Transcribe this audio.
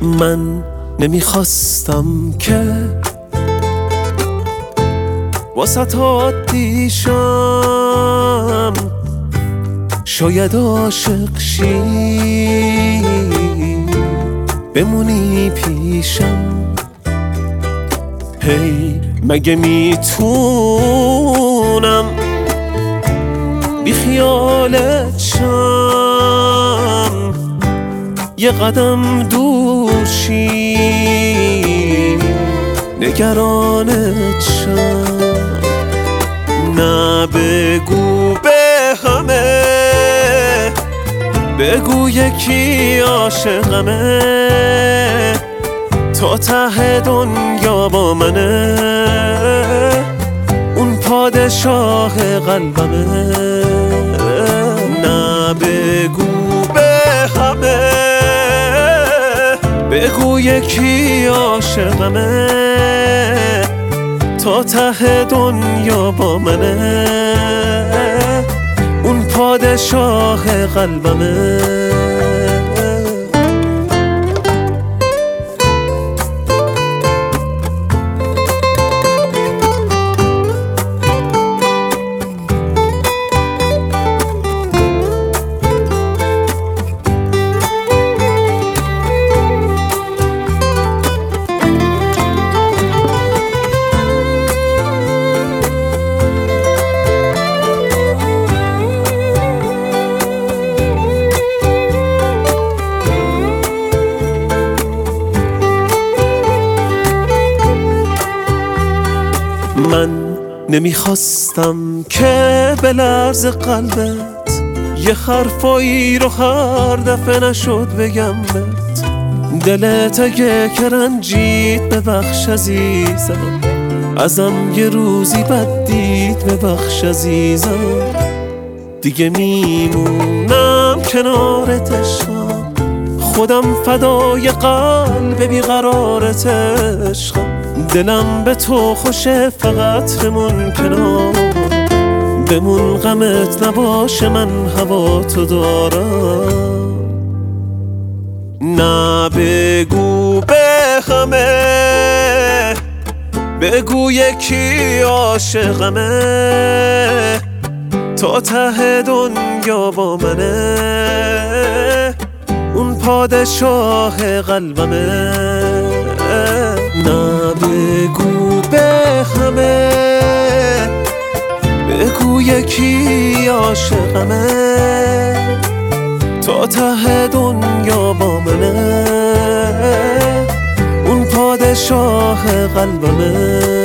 من نمیخواستم که واسه عادی شم، شاید عاشق شی بمونی پیشم. هی مگه میتونم بی خیالت شم، یه قدم دور شی نگرانت شم. نه بگو به همه، بگو یکی عاشقمه، تا ته دنیا با منه، اون پادشاه قلبمه. نه بگو به همه، بگو یکی عاشقمه، تا ته دنیا با منه، اون پادشاه قلبمه. من نمیخواستم که به لرز قلبت یه حرفایی رو هر دفعه نشد بگم بهت. دلت اگه که رنجید ببخش عزیزم، ازم یه روزی بد دید ببخش عزیزم. دیگه میمونم کنارت عشقم، خودم فدای قلب بیقرارت عشقم. دلم به تو خوشه فقط بمون کنار، بمون غمت نباشه من هوا تو دارم. نه بگو به همه، بگو یکی عاشقمه، تا ته دنیا با منه، اون پادشاه قلبمه. نه بگو به همه، بگو یکی عاشقمه، تا ته دنیا با منه، اون پادشاه قلبمه.